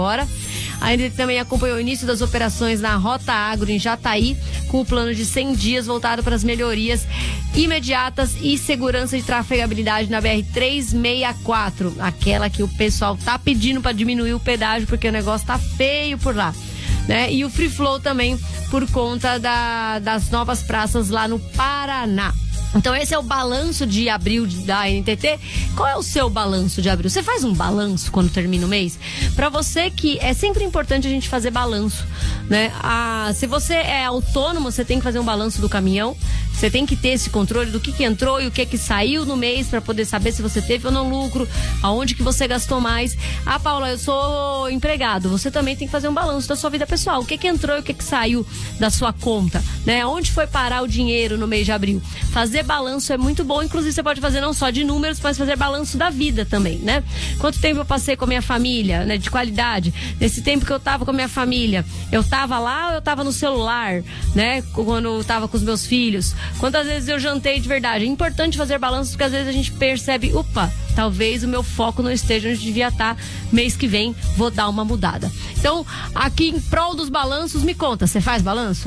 agora. A NTT também acompanhou o início das operações na Rota Agro em Jataí, com o plano de 100 dias voltado para as melhorias imediatas e segurança de trafegabilidade na BR-364, aquela que o pessoal tá pedindo para diminuir o pedágio porque o negócio tá feio por lá, né? E o Free Flow também por conta das novas praças lá no Paraná. Então esse é o balanço de abril da NTT. Qual é o seu balanço de abril? Você faz um balanço quando termina o mês? Para você que é sempre importante a gente fazer balanço, né? Se você é autônomo, você tem que fazer um balanço do caminhão. Você tem que ter esse controle do que entrou e o que saiu no mês para poder saber se você teve ou não lucro, aonde que você gastou mais. Paula, eu sou empregado. Você também tem que fazer um balanço da sua vida pessoal. O que entrou e o que saiu da sua conta, né? Onde foi parar o dinheiro no mês de abril? Fazer balanço é muito bom. Inclusive, você pode fazer não só de números, mas fazer balanço da vida também, né? Quanto tempo eu passei com a minha família, né? De qualidade. Nesse tempo que eu tava com a minha família, eu tava lá ou eu tava no celular, né? Quando eu tava com os meus filhos. Quantas vezes eu jantei de verdade? É importante fazer balanço porque às vezes a gente percebe, talvez o meu foco não esteja onde devia estar. Mês que vem vou dar uma mudada. Então, aqui em prol dos balanços, me conta, você faz balanço?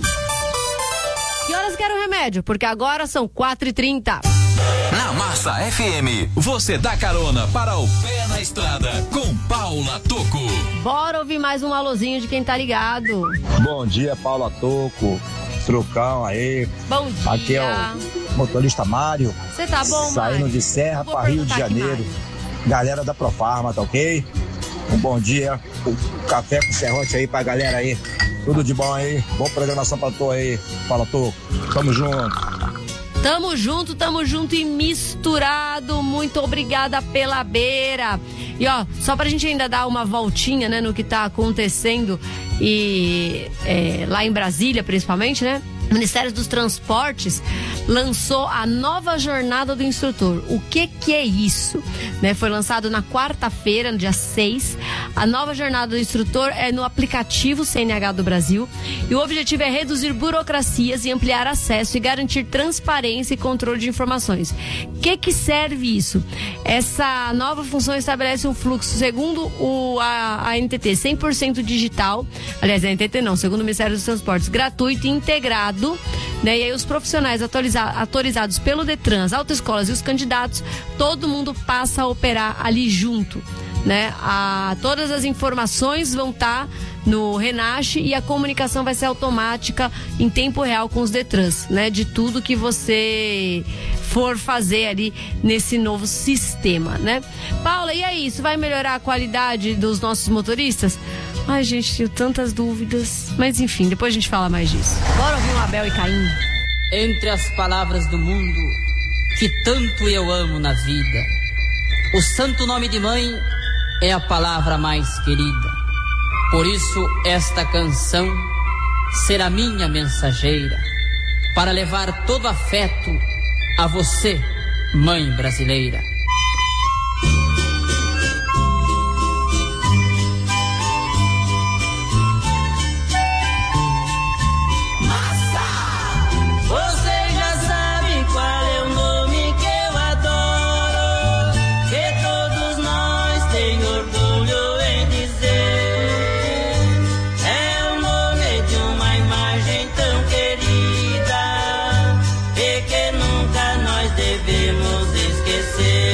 Que horas quero remédio? Porque agora são 4h30. Na Massa FM, você dá carona para o Pé na Estrada com Paula Tocco. Bora ouvir mais um alôzinho de quem tá ligado. Bom dia, Paula Tocco. Trucão aí. Bom dia. Aqui é o motorista Mário. Você tá bom, Saindo Mário? de Serra para Rio de Janeiro. Galera da Profarma, tá ok? Um bom dia. Um café com serrote aí pra galera aí. Tudo de bom aí. Boa programação pra tu aí. Fala, Tocco. Tamo junto. Tamo junto e misturado. Muito obrigada pela beira. E só pra gente ainda dar uma voltinha, né, no que tá acontecendo e lá em Brasília, principalmente, né? O Ministério dos Transportes lançou a nova jornada do instrutor. O que é isso? Né? Foi lançado na quarta-feira, no dia 6. A nova jornada do instrutor é no aplicativo CNH do Brasil. E o objetivo é reduzir burocracias e ampliar acesso e garantir transparência e controle de informações. O que serve isso? Essa nova função estabelece um fluxo, segundo a NTT, 100% digital. Aliás, a NTT não, segundo o Ministério dos Transportes, gratuito e integrado. Né? E aí os profissionais autorizados pelo Detran, as autoescolas e os candidatos, todo mundo passa a operar ali junto, né? Todas as informações vão estar no Renache e a comunicação vai ser automática em tempo real com os Detrans, né? De tudo que você for fazer ali nesse novo sistema, né? Paula, e aí, isso vai melhorar a qualidade dos nossos motoristas? Ai, gente, tenho tantas dúvidas. Mas enfim, depois a gente fala mais disso. Bora ouvir um Abel e Caim. Entre as palavras do mundo que tanto eu amo na vida, o santo nome de mãe é a palavra mais querida. Por isso esta canção será minha mensageira, para levar todo afeto a você, mãe brasileira. Devemos esquecer.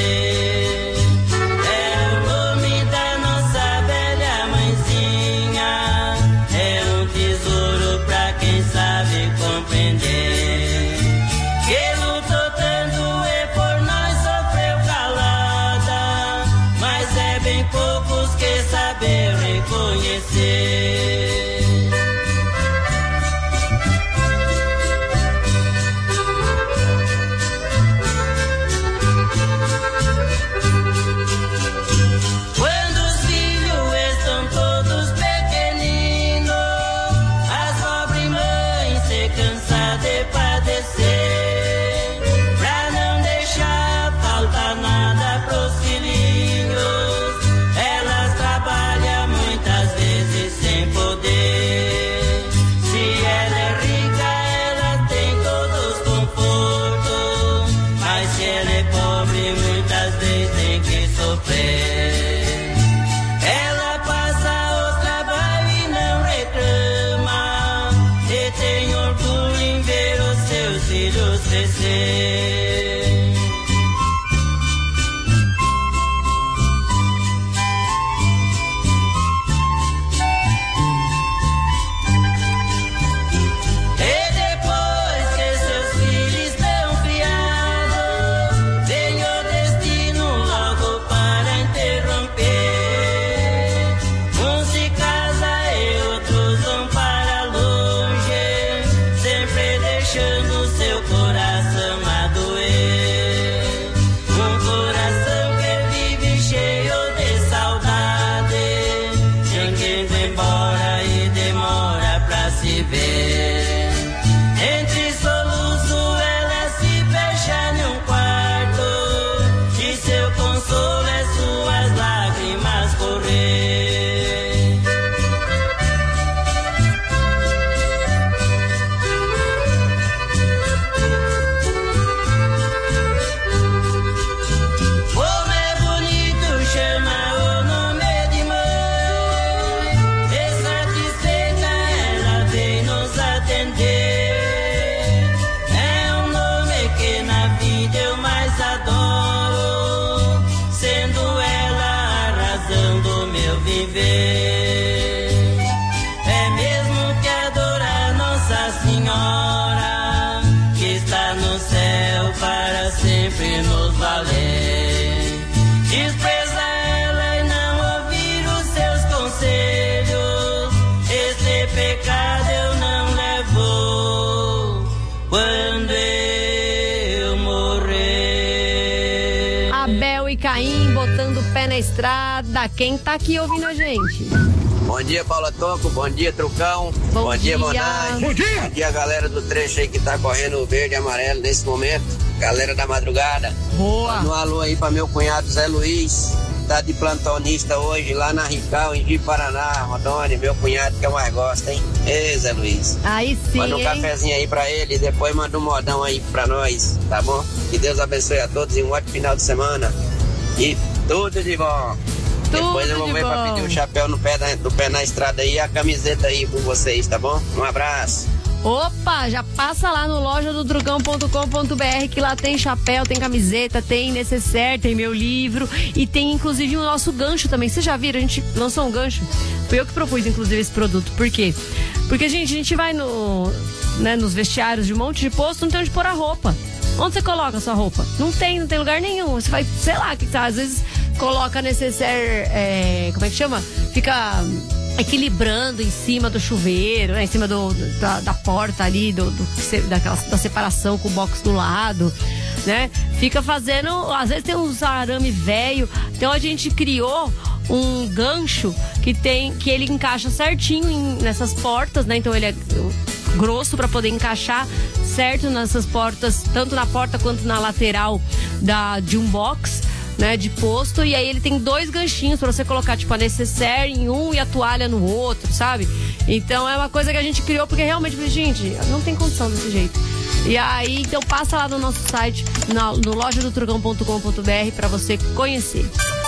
Estrada. Quem tá aqui ouvindo a gente? Bom dia, Paula Toco. Bom dia, Trucão. Bom dia, Monai. Bom dia. Bom dia, galera do trecho aí que tá correndo verde e amarelo nesse momento. Galera da madrugada. Boa. Manda um alô aí pra meu cunhado Zé Luiz. Tá de plantonista hoje lá na Rical, em Ji-Paraná. Rodone, meu cunhado que eu mais gosto, hein? Ei, Zé Luiz. Aí sim, Manda um cafezinho aí pra ele e depois manda um modão aí pra nós, tá bom? Que Deus abençoe a todos e um ótimo final de semana. E tudo de bom. Depois eu vou ver pra pedir o chapéu do pé na estrada aí e a camiseta aí com vocês, tá bom? Um abraço. Opa, já passa lá no lojadodrugão.com.br que lá tem chapéu, tem camiseta, tem necessaire, tem meu livro e tem inclusive o nosso gancho também. Vocês já viram? A gente lançou um gancho. Fui eu que propus inclusive esse produto. Por quê? Porque, gente, a gente vai nos vestiários de um monte de posto, não tem onde pôr a roupa. Onde você coloca a sua roupa? Não tem lugar nenhum. Você vai, sei lá, que às vezes coloca necessaire, como é que chama? Fica equilibrando em cima do chuveiro, né? Em cima da porta ali, da separação com o box do lado, né? Fica fazendo, às vezes tem uns arame velho. Então a gente criou um gancho que ele encaixa certinho nessas portas, né? Então ele é grosso para poder encaixar certo nessas portas, tanto na porta quanto na lateral de um box, né, de posto. E aí ele tem 2 ganchinhos para você colocar tipo a necessaire em um e a toalha no outro, sabe? Então é uma coisa que a gente criou porque realmente, gente, não tem condição desse jeito. E aí, então passa lá no nosso site, no lojadodrugão.com.br para você conhecer.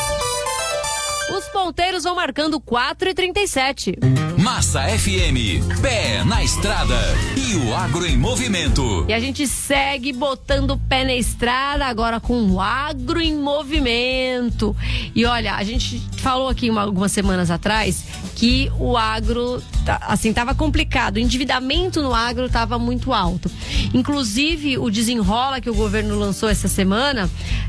Os ponteiros vão marcando 4h37. Massa FM, pé na estrada e o agro em movimento. E a gente segue botando o pé na estrada agora com o agro em movimento. E olha, a gente falou aqui algumas semanas atrás que o agro, tava complicado. O endividamento no agro tava muito alto. Inclusive, o Desenrola que o governo lançou essa semana,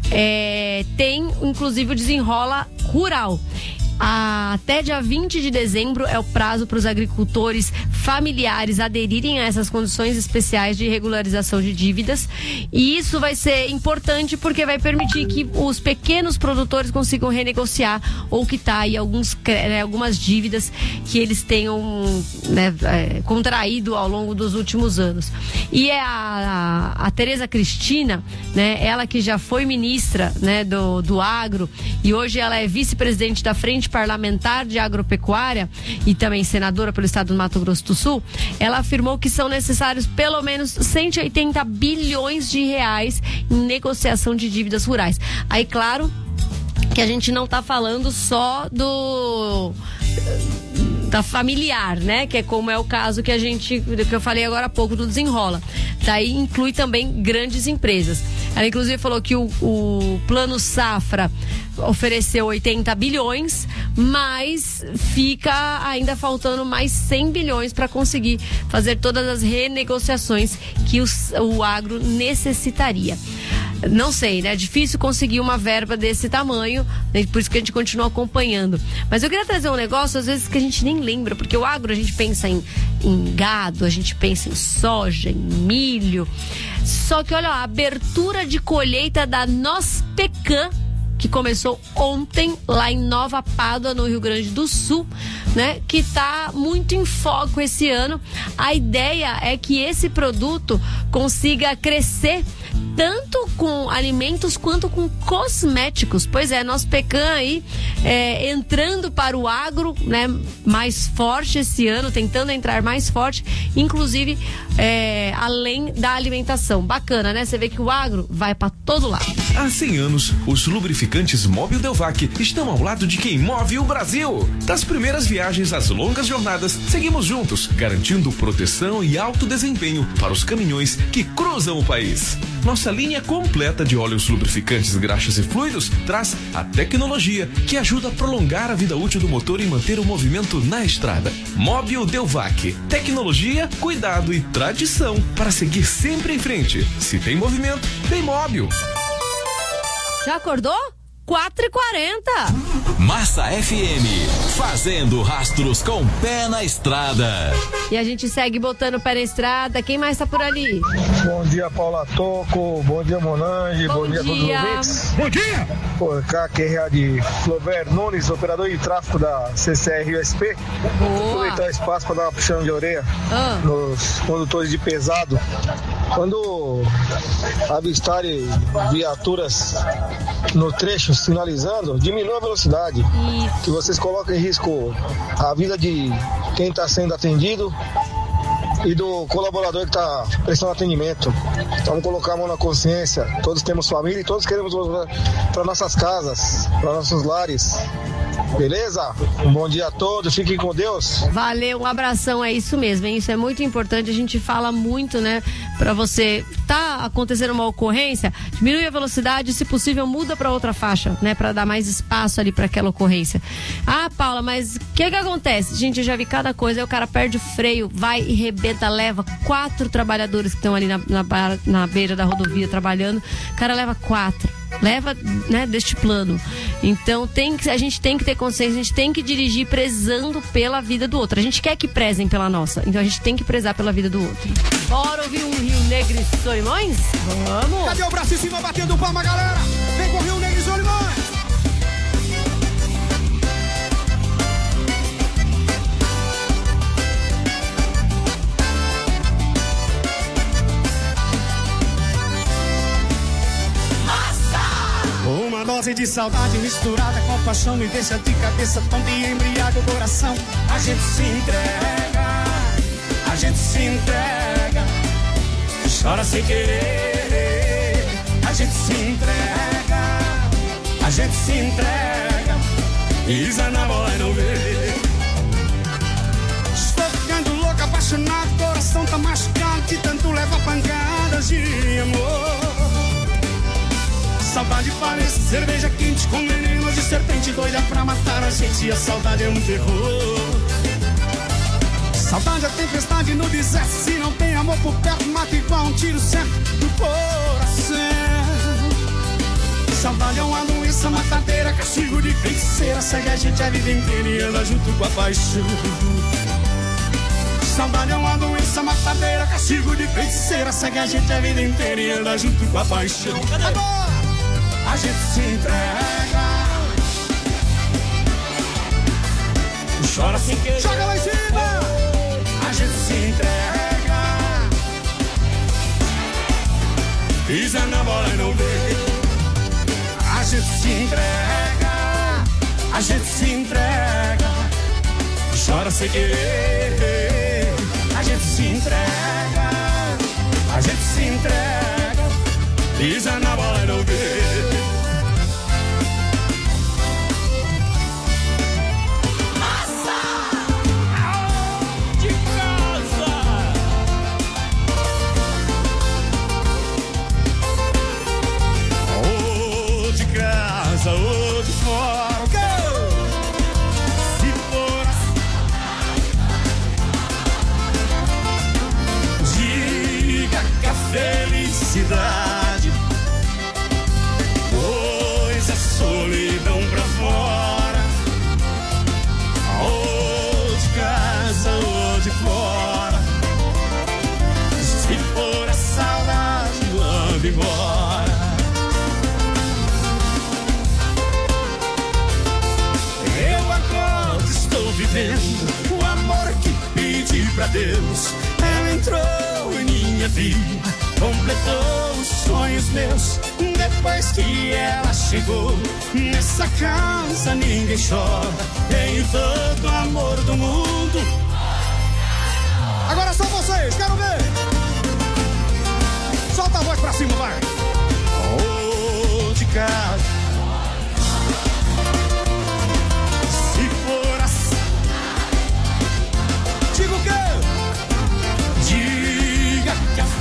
tem inclusive o Desenrola Rural. Até dia 20 de dezembro é o prazo para os agricultores familiares aderirem a essas condições especiais de regularização de dívidas. E isso vai ser importante porque vai permitir que os pequenos produtores consigam renegociar ou quitar aí algumas dívidas que eles tenham, né, contraído ao longo dos últimos anos. E é a Tereza Cristina, né, ela que já foi ministra, né, do agro e hoje ela é vice-presidente da Frente Parlamentar de Agropecuária e também senadora pelo estado do Mato Grosso do Sul. Ela afirmou que são necessários pelo menos 180 bilhões de reais em negociação de dívidas rurais. Aí, claro, que a gente não está falando só da familiar, né? Que é como é o caso que eu falei agora há pouco do Desenrola. Daí inclui também grandes empresas. Ela inclusive falou que o Plano Safra ofereceu 80 bilhões, mas fica ainda faltando mais 100 bilhões para conseguir fazer todas as renegociações que o agro necessitaria. Não sei, né? É difícil conseguir uma verba desse tamanho, né? Por isso que a gente continua acompanhando. Mas eu queria trazer um negócio, às vezes, que a gente nem lembra, porque o agro a gente pensa em gado, a gente pensa em soja, em milho. Só que, olha, a abertura de colheita da Nospecan, que começou ontem lá em Nova Pádua, no Rio Grande do Sul, né? Que está muito em foco esse ano. A ideia é que esse produto consiga crescer tanto com alimentos quanto com cosméticos. Pois é, Nospecan aí entrando para o agro, né, mais forte esse ano, tentando entrar mais forte, inclusive além da alimentação. Bacana, né? Você vê que o agro vai para todo lado. Há 100 anos, os lubrificantes Mobil Delvac estão ao lado de quem move o Brasil. Das primeiras viagens às longas jornadas, seguimos juntos, garantindo proteção e alto desempenho para os caminhões que cruzam o país. Nossa linha completa de óleos lubrificantes, graxas e fluidos traz a tecnologia que ajuda a prolongar a vida útil do motor e manter o movimento na estrada. Mobil Delvac. Tecnologia, cuidado e tradição para seguir sempre em frente. Se tem movimento, tem Mobil. Já acordou? 4h40. Massa FM, Fazendo rastros com pé na estrada. E a gente segue botando o pé na estrada. Quem mais tá por ali? Bom dia, Paula Toco. Bom dia, Monange. Bom dia a todos os ouvintes. Bom dia! Pô, cá quem é de Flober Nunes, operador de tráfego da CCR USP. Vou aproveitar o espaço para dar uma puxão de orelha nos condutores de pesado. Quando avistarem viaturas no trecho sinalizando, diminua a velocidade. Isso. Que vocês colocam em risco a vida de quem está sendo atendido e do colaborador que está prestando atendimento. Vamos colocar a mão na consciência. Todos temos família e todos queremos voltar para nossas casas, para nossos lares. Beleza? Um bom dia a todos, fiquem com Deus. Valeu, um abração, é isso mesmo, hein? Isso é muito importante, a gente fala muito, né? Pra você, tá acontecendo uma ocorrência, diminui a velocidade, se possível muda pra outra faixa, né? Pra dar mais espaço ali pra aquela ocorrência. Ah, Paula, mas o que acontece? Gente, eu já vi cada coisa, aí o cara perde o freio, vai e rebenta, leva 4 trabalhadores que estão ali na beira da rodovia trabalhando, o cara leva 4. Leva, né, deste plano. Então a gente tem que ter consciência, a gente tem que dirigir prezando pela vida do outro. A gente quer que prezem pela nossa, então a gente tem que prezar pela vida do outro. Bora ouvir um Rio Negro e Solimões? Vamos! Cadê o braço em cima batendo palma, galera? Vem com o Rio Negro e Solimões! Uma dose de saudade misturada com paixão me deixa de cabeça tonta e embriaga o coração. A gente se entrega, chora sem querer. A gente se entrega, pisa na bola e não vê. Estou ficando louco, apaixonado, coração tá machucado de tanto leva pancadas de amor. Saudade parece cerveja quente com veneno de serpente doida pra matar a gente. A saudade é um terror. Saudade é tempestade no deserto. Se não tem amor por perto, mata igual um tiro certo no coração. Saudade é uma doença matadeira, castigo de feiticeira. Segue a gente a vida inteira e anda junto com a paixão. Saudade é uma doença matadeira, castigo de feiticeira. Segue a gente a vida inteira e anda junto com a paixão. Agora! A gente se entrega, chora sem querer. Joga lá em cima. A gente se entrega, pisa na bola e não vê. A gente se entrega, chora sem querer. A gente se entrega, pisa na bola e não vê. Ou de fora, go! Se for diga que a felicidade, pois a solidão pra fora, ou de casa ou de fora. Se for a saudade, manda embora. Vivendo o amor que pedi pra Deus. Ela entrou em minha vida, completou os sonhos meus. Depois que ela chegou, nessa casa ninguém chora. Tenho todo o amor do mundo. Agora só vocês, quero ver. Solta a voz pra cima, vai. Oh, de casa. Diga o quê? Diga que a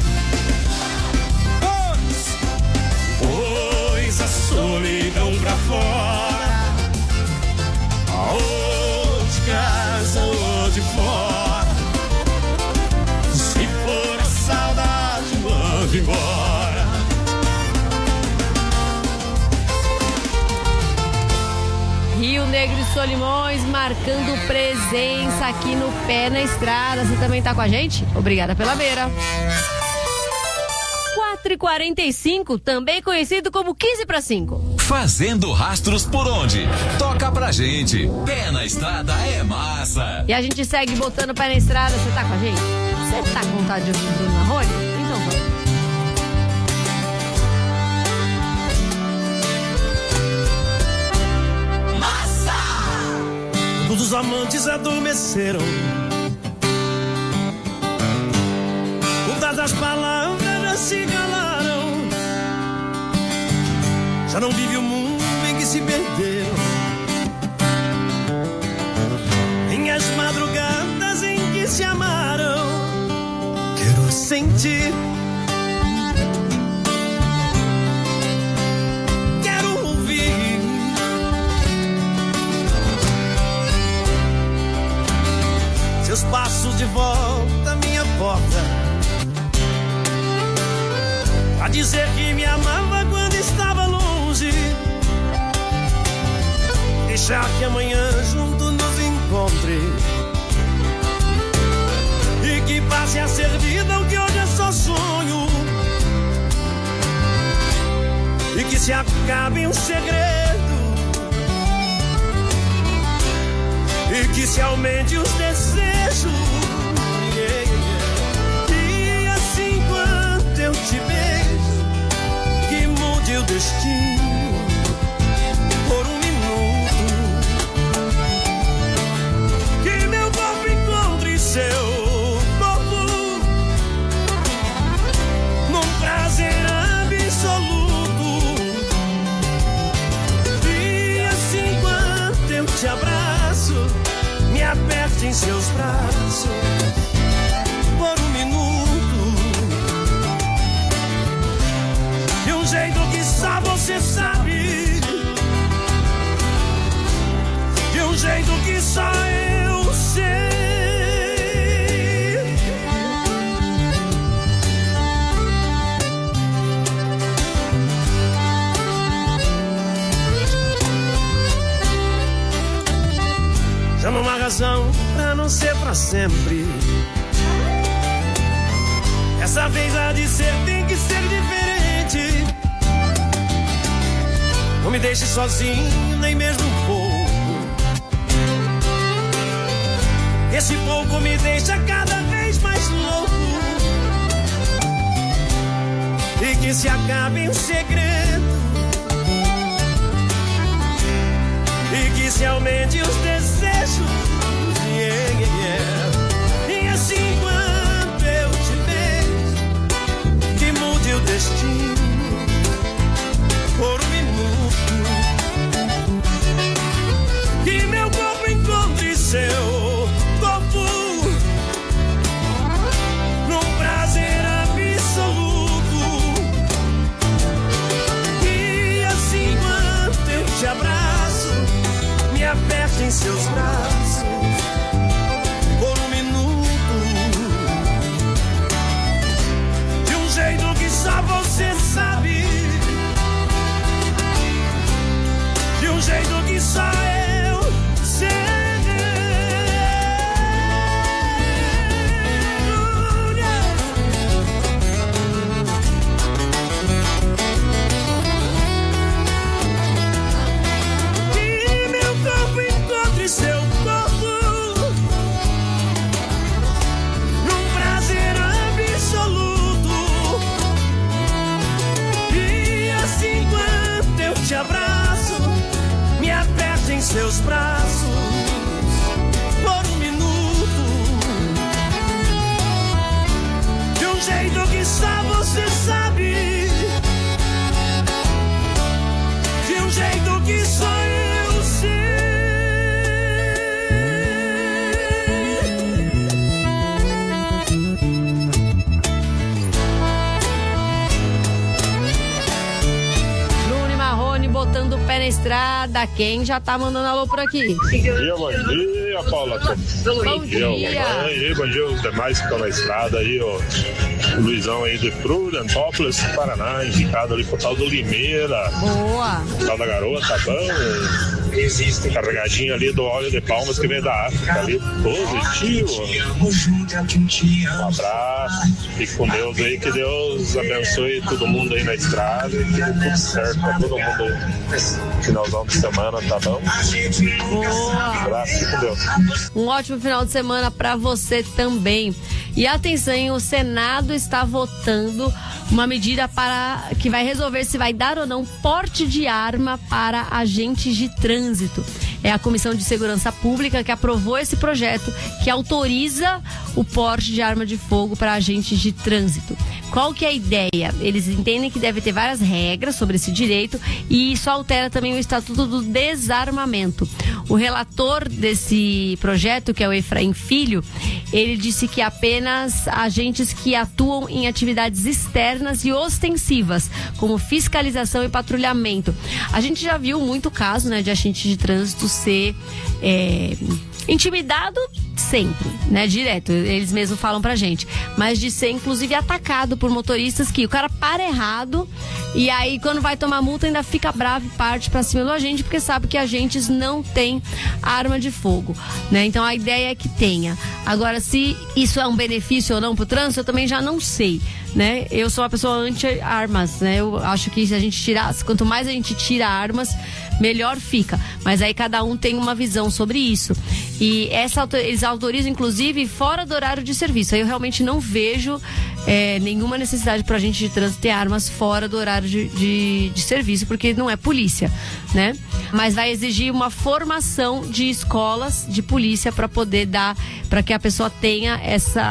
pois a solidão pra fora, ou de casa ou de fora. Se for a saudade, manda embora. Rio Negro e Solimões marcando presença aqui no Pé na Estrada. Você também tá com a gente? Obrigada pela beira. 4h45, também conhecido como 4:45. Fazendo rastros por onde? Toca pra gente. Pé na Estrada é massa. E a gente segue botando pé na estrada. Você tá com a gente? Você tá com vontade de ouvir o Bruno Marrone? Então vamos. Massa! Todos os amantes adormeceram. Todas as palavras se calaram. Já não vive o mundo em que se perderam. Nem as madrugadas em que se amaram. Quero sentir. Quero ouvir. Seus passos de volta à minha porta. A dizer que me amava quando estava longe. Deixar que amanhã junto nos encontre. E que passe a ser vida o que hoje é só sonho. E que se acabe um segredo. E que se aumente os desejos. E assim quando eu te beijo, que mude o destino por um minuto. Que meu corpo encontre seu corpo num prazer absoluto. E assim quando eu te abraço, me aperte em seus braços por um minuto. De um jeito que só você sabe. De um jeito que só eu sei. Já não há razão pra não ser pra sempre. Essa vez há de ser, tem que ser diferente. Não me deixe sozinho, nem mesmo um pouco. Esse pouco me deixa cada vez mais louco. E que se acabe um segredo. E que se aumente os desejos. Yeah, yeah, yeah. E assim quando eu te beijo, que mude o destino por um minuto. Que meu corpo encontre seu corpo num prazer absoluto. E assim quando eu te abraço, me aperte em seus braços por um minuto. De um jeito que só você sabe. De um jeito que só eu sei. Seu corpo num prazer absoluto. E assim quando eu te abraço, me aperte em seus braços por um minuto. De um jeito que só você sabe. De um jeito que só eu sei. Botando o pé na estrada. Quem já tá mandando alô por aqui? Bom dia, Paula. Bom dia. Bom dia os demais que estão na estrada aí, ó. O Luizão aí de Prudentópolis, Paraná, indicado ali pro tal do Limeira. Boa. Tal da Garoa, tá bom? Carregadinho ali do óleo de palmas que vem da África ali, positivo. Um abraço, fique com Deus aí, que Deus abençoe todo mundo aí na estrada e que dê tudo certo pra todo mundo aí. Finalzão de semana, tá bom? Boa. Um abraço, fique com Deus. Um ótimo final de semana pra você também. E atenção, hein, o Senado está votando uma medida para que vai resolver se vai dar ou não porte de arma para agentes de trânsito. É a Comissão de Segurança Pública que aprovou esse projeto que autoriza o porte de arma de fogo para agentes de trânsito. Qual que é a ideia? Eles entendem que deve ter várias regras sobre esse direito e isso altera também o Estatuto do Desarmamento. O relator desse projeto, que é o Efraim Filho, ele disse que apenas agentes que atuam em atividades externas e ostensivas, como fiscalização e patrulhamento. A gente já viu muito caso, né, de agente de trânsito ser intimidado sempre, né, direto, eles mesmos falam pra gente, mas de ser inclusive atacado por motoristas que o cara para errado e aí quando vai tomar multa ainda fica bravo e parte pra cima do agente porque sabe que agentes não têm arma de fogo, né, então a ideia é que tenha. Agora, se isso é um benefício ou não pro trânsito, eu também já não sei, né, eu sou uma pessoa anti-armas, né, eu acho que se a gente tirar, quanto mais a gente tira armas, melhor fica, mas aí cada um tem uma visão sobre isso. E eles autorizam, inclusive, fora do horário de serviço. Aí eu realmente não vejo nenhuma necessidade para a gente de trânsito ter armas fora do horário de serviço, porque não é polícia, né? Mas vai exigir uma formação de escolas de polícia para poder dar, para que a pessoa tenha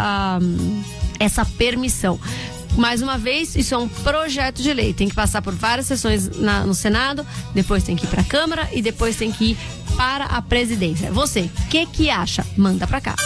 essa permissão. Mais uma vez, isso é um projeto de lei. Tem que passar por várias sessões no Senado, depois tem que ir para a Câmara e depois tem que ir para a presidência. Você, o que acha? Manda pra cá.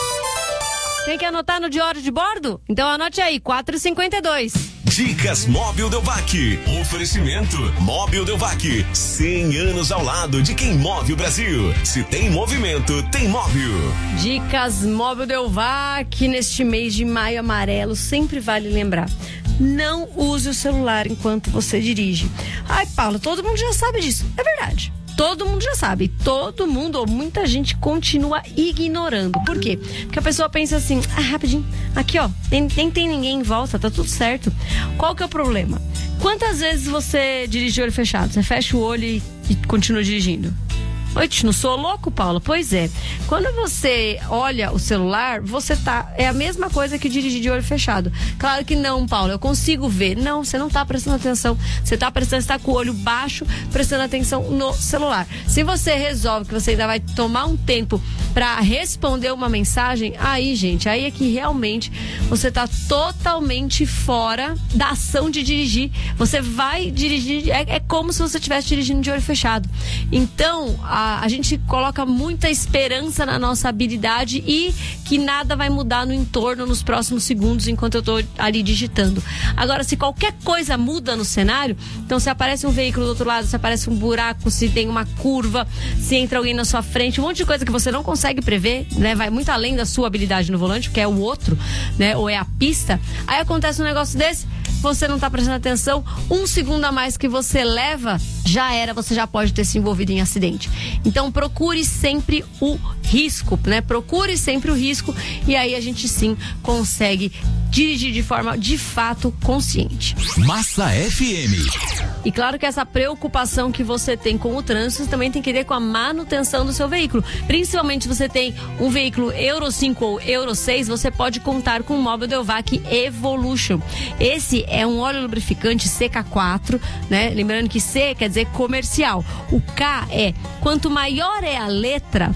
Tem que anotar no diário de bordo? Então anote aí, 4h52. Dicas Móbil Delvac. Oferecimento Móbil Delvac. 100 anos ao lado de quem move o Brasil. Se tem movimento, tem móvel. Dicas Móbil Delvac. Neste mês de maio amarelo, sempre vale lembrar: não use o celular enquanto você dirige. Ai, Paulo, todo mundo já sabe disso. É verdade. Todo mundo já sabe, todo mundo ou muita gente continua ignorando. Por quê? Porque a pessoa pensa assim, rapidinho, aqui ó, nem tem ninguém em volta, tá tudo certo. Qual que é o problema? Quantas vezes você dirige de olho fechado? Você fecha o olho e continua dirigindo? Oi, não sou louco, Paulo? Pois é. Quando você olha o celular, é a mesma coisa que dirigir de olho fechado. Claro que não, Paulo, eu consigo ver. Não, você não tá prestando atenção. Você tá com o olho baixo, prestando atenção no celular. Se você resolve que você ainda vai tomar um tempo pra responder uma mensagem, aí, gente, aí é que realmente você tá totalmente fora da ação de dirigir. Você vai dirigir, é como se você estivesse dirigindo de olho fechado. Então, a gente coloca muita esperança na nossa habilidade e que nada vai mudar no entorno nos próximos segundos enquanto eu tô ali digitando. Agora, se qualquer coisa muda no cenário, então se aparece um veículo do outro lado, se aparece um buraco, se tem uma curva, se entra alguém na sua frente, um monte de coisa que você não consegue prever, né? Vai muito além da sua habilidade no volante, que é o outro, né? Ou é a pista. Aí acontece um negócio desse, você não tá prestando atenção, um segundo a mais que você leva, já era, você já pode ter se envolvido em acidente. Então procure sempre o risco, né? Procure sempre o risco e aí a gente sim consegue dirigir de forma de fato consciente. Massa FM. E claro que essa preocupação que você tem com o trânsito também tem que ver com a manutenção do seu veículo. Principalmente se você tem um veículo Euro 5 ou Euro 6, você pode contar com o Móbil Delvac Evolution. Esse é um óleo lubrificante CK4, né? Lembrando que C quer dizer comercial. O K é, quanto maior é a letra,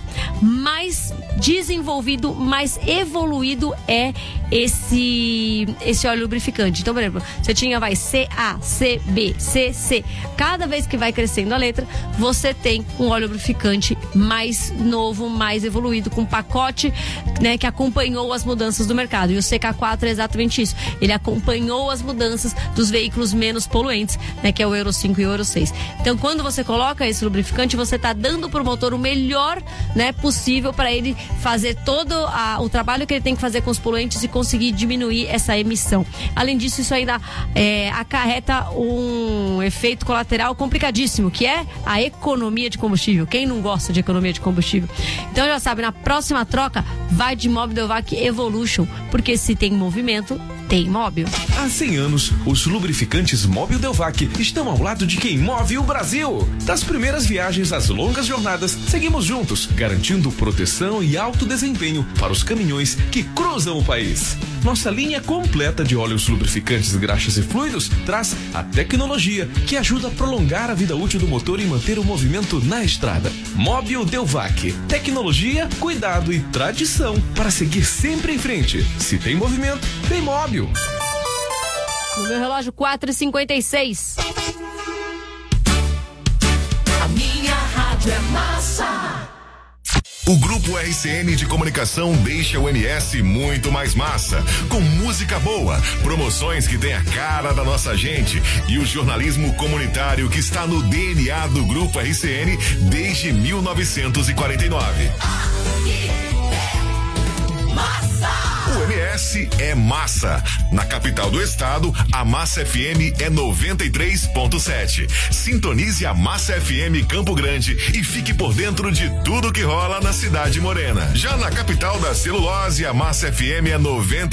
mais desenvolvido, mais evoluído é esse óleo lubrificante. Então, por exemplo, você tinha CA, CB, CC. Cada vez que vai crescendo a letra, você tem um óleo lubrificante mais novo, mais evoluído, com um pacote, né, que acompanhou as mudanças do mercado. E o CK4 é exatamente isso. Ele acompanhou as mudanças dos veículos menos poluentes, né, que é o Euro 5 e o Euro 6. Então, quando você coloca esse lubrificante, você está dando para o motor o melhor, né, possível para ele fazer todo o trabalho que ele tem que fazer com os poluentes e conseguir diminuir essa emissão. Além disso, isso ainda acarreta um efeito colateral complicadíssimo, que é a economia de combustível. Quem não gosta de economia de combustível? Então já sabe, na próxima troca, vai de Mobil Delvac Evolution, porque se tem movimento, tem Mobil. Há 100 anos, os lubrificantes Mobil Delvac estão ao lado de quem move o Brasil. Das primeiras viagens às longas jornadas, seguimos juntos, garantindo proteção e alto desempenho para os caminhões que cruzam o país. Nossa linha completa de óleos lubrificantes, graxas e fluidos traz a tecnologia que ajuda a prolongar a vida útil do motor e manter o movimento na estrada. Mobil Delvac. Tecnologia, cuidado e tradição para seguir sempre em frente. Se tem movimento, tem Mobil. No meu relógio, 4h56. A minha rádio é massa. O Grupo RCN de Comunicação deixa o MS muito mais massa, com música boa, promoções que tem a cara da nossa gente e o jornalismo comunitário que está no DNA do Grupo RCN desde 1949. O MS é massa. Na capital do estado, a Massa FM é 93.7. Sintonize a Massa FM Campo Grande e fique por dentro de tudo que rola na cidade morena. Já na capital da celulose, a Massa FM é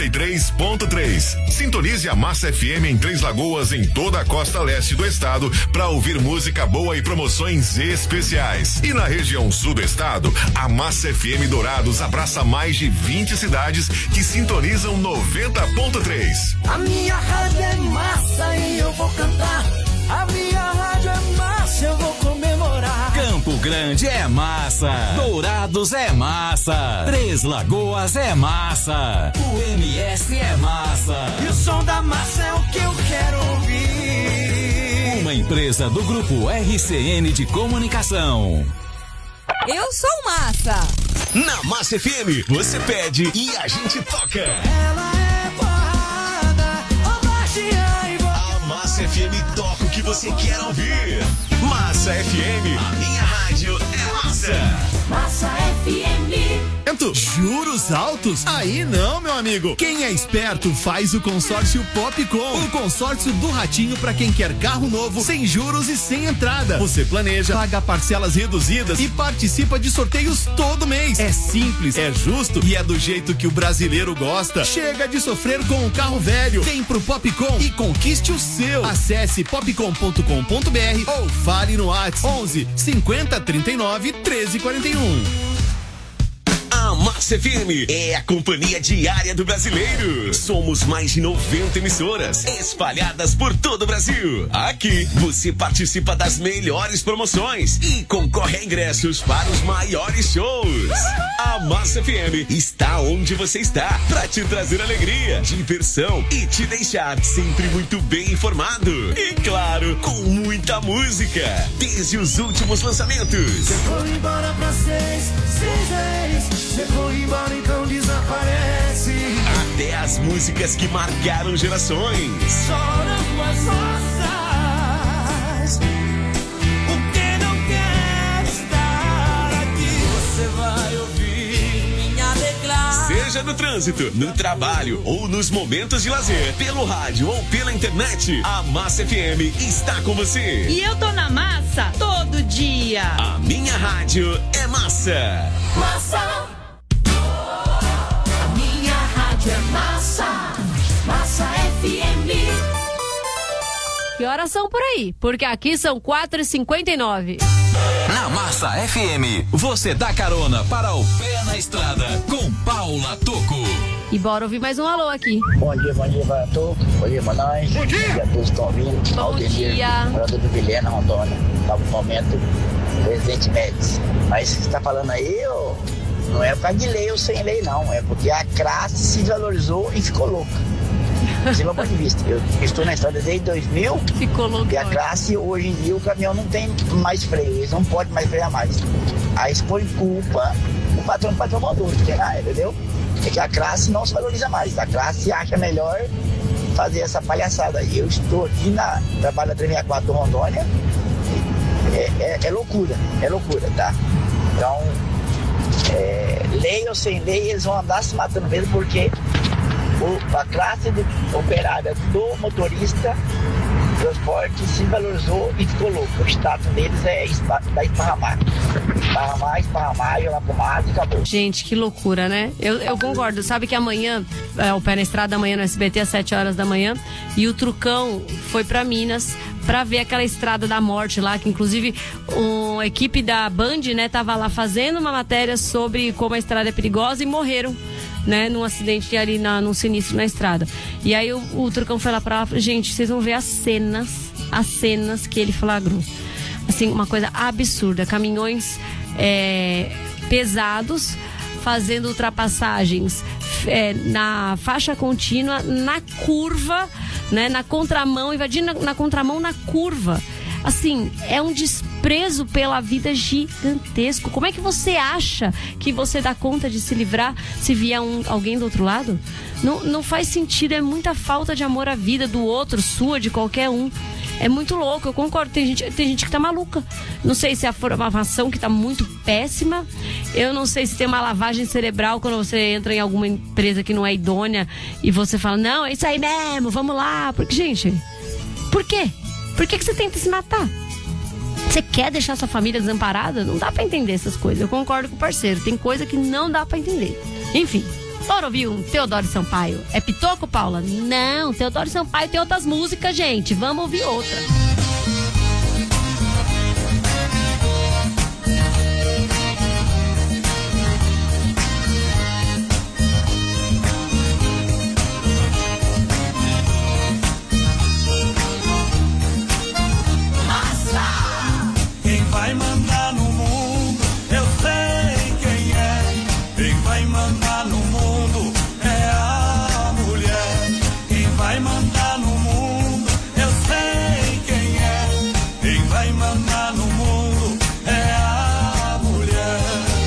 93.3. Sintonize a Massa FM em Três Lagoas, em toda a costa leste do estado, para ouvir música boa e promoções especiais. E na região sul do estado, a Massa FM Dourados abraça mais de 20 cidades que sintonizam 90.3. A minha rádio é massa e eu vou cantar. A minha rádio é massa, eu vou comemorar. Campo Grande é massa. Dourados é massa. Três Lagoas é massa. O MS é massa. E o som da massa é o que eu quero ouvir. Uma empresa do Grupo RCN de Comunicação. Eu sou massa. Na Massa FM, você pede e a gente toca. Ela é porrada, a Massa FM toca o que você quer ouvir. Massa FM, a minha rádio é massa. Massa FM. Juros altos? Aí não, meu amigo. Quem é esperto faz o consórcio Popcom. O consórcio do Ratinho para quem quer carro novo, sem juros e sem entrada. Você planeja, paga parcelas reduzidas e participa de sorteios todo mês. É simples, é justo e é do jeito que o brasileiro gosta. Chega de sofrer com o carro velho. Vem pro Popcom e conquiste o seu. Acesse popcom.com.br ou fale no WhatsApp 11 50 39 13 41. A Massa FM é a companhia diária do brasileiro. Somos mais de 90 emissoras espalhadas por todo o Brasil. Aqui você participa das melhores promoções e concorre a ingressos para os maiores shows. A Massa FM está onde você está para te trazer alegria, diversão e te deixar sempre muito bem informado. E claro, com muita música, desde os últimos lançamentos. Você foi embora pra 6 6. Você foi embora, então desaparece. Até as músicas que marcaram gerações. Choram as rosas, porque não quer estar aqui. Você vai ouvir minha declaração. Seja no trânsito, no trabalho ou nos momentos de lazer, pelo rádio ou pela internet, a Massa FM está com você. E eu tô na massa todo dia. A minha rádio é massa. Massa. É massa, Massa FM. Que horas são por aí? Porque aqui são 4h59. Na Massa FM, você dá carona para o pé na estrada com Paula Toco. E bora ouvir mais um alô aqui. Bom dia para todos. Bom dia para nós. Bom dia a todos que estão ouvindo. Bom dia. Morador do Vilhena, Rondônia. Estava no momento, Presidente Médici. Mas você está falando aí, não é por causa de lei ou sem lei, não. É porque a classe se valorizou e ficou louca. Esse é o meu ponto de vista. Eu estou na estrada desde 2000. Ficou louca. E a classe, hoje em dia, o caminhão não tem mais freio. Eles não podem mais frear mais. Aí eles põem culpa o patrão mandou, entendeu? É que a classe não se valoriza mais. A classe acha melhor fazer essa palhaçada aí. Eu estou aqui trabalho na 364 do Rondônia. É loucura, tá? Então, lei ou sem lei, eles vão andar se matando mesmo, porque a classe operária do motorista transporte se valorizou e ficou louco. O status deles é esparramar, jogar pro mato e acabou. Gente, que loucura, né? Eu concordo. Sabe que amanhã, o Pé na Estrada amanhã no SBT às 7 horas da manhã, e o Trucão foi pra Minas pra ver aquela estrada da morte lá, que inclusive a equipe da Band, né, tava lá fazendo uma matéria sobre como a estrada é perigosa e morreram, né, num acidente ali, num sinistro na estrada. E aí o Trucão foi lá pra lá, gente, vocês vão ver as cenas que ele flagrou. Assim, uma coisa absurda, caminhões pesados fazendo ultrapassagens na faixa contínua, na curva, né, na contramão, invadindo na contramão na curva. Assim, é um desprezo pela vida gigantesco. Como é que você acha que você dá conta de se livrar se vier alguém do outro lado? Não faz sentido, é muita falta de amor à vida do outro, sua, de qualquer um. É muito louco, eu concordo, tem gente que tá maluca. Não sei se é a formação que tá muito péssima. Eu não sei se tem uma lavagem cerebral quando você entra em alguma empresa que não é idônea e você fala, não, é isso aí mesmo, vamos lá. Porque, gente, por quê? Por que você tenta se matar? Você quer deixar sua família desamparada? Não dá pra entender essas coisas. Eu concordo com o parceiro, tem coisa que não dá pra entender. Enfim, bora ouvir um Teodoro Sampaio. É pitoco, Paula? Não, Teodoro Sampaio tem outras músicas, gente. Vamos ouvir outra. Quem vai mandar no mundo, eu sei quem é. Quem vai mandar no mundo é a mulher. Quem vai mandar no mundo, eu sei quem é. Quem vai mandar no mundo é a mulher.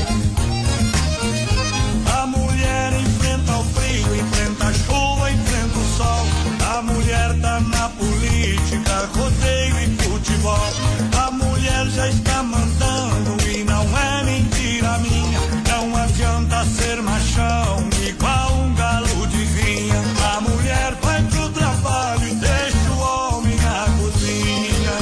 A mulher enfrenta o frio, enfrenta a chuva, enfrenta o sol. A mulher tá na política, rodeio e futebol. A mulher já está mandando e não é mentira minha. Não adianta ser machão igual um galo de vinha. A mulher vai pro trabalho e deixa o homem na cozinha.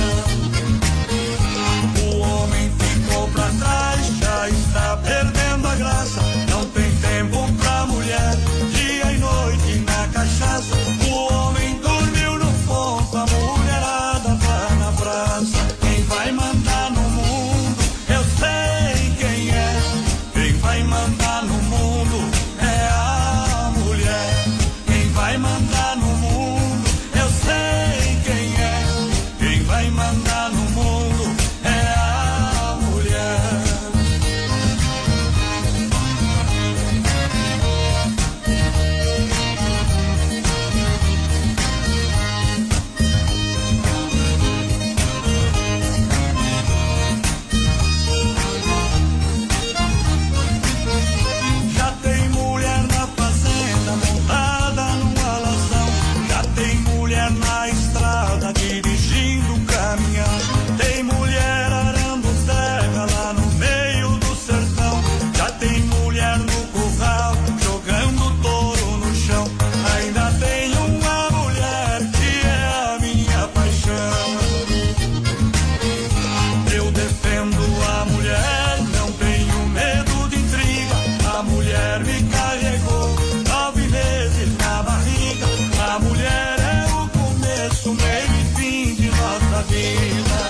O homem ficou pra trás, já está perdendo a graça. Não tem tempo pra mulher, dia e noite na cachaça. O homem dormiu no ponto, a mulherada tá na praça. Quem vai mandar no mundo, eu sei quem é. Quem vai mandar no mundo é a mulher. Quem vai mandar no mundo, eu sei quem é. Quem vai mandar no mundo é a mulher. Já tem mulher na fazenda, montada num alazão. Já tem mulher na estrada, dirigindo um caminhão. Tem mulher arando terra lá no meio do sertão. Já tem mulher no curral, jogando touro no chão. Ainda tem uma mulher que é a minha paixão. Eu defendo a mulher, não tenho medo de intriga. A mulher me carregou 9 meses na barriga. A mulher é o começo, meio e fim de nossa vida.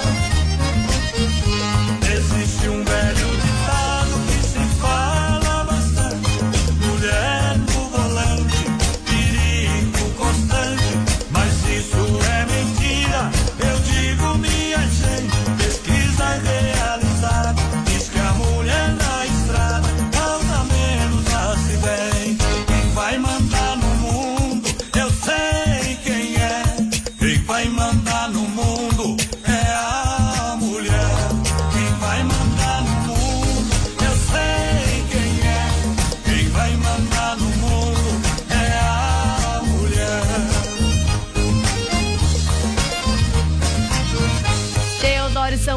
Existe um velho ditado que se fala bastante: mulher no volante, perigo constante. Mas isso é mentira, eu digo, minha gente. Pesquisa realizada diz que a mulher na estrada causa menos acidente.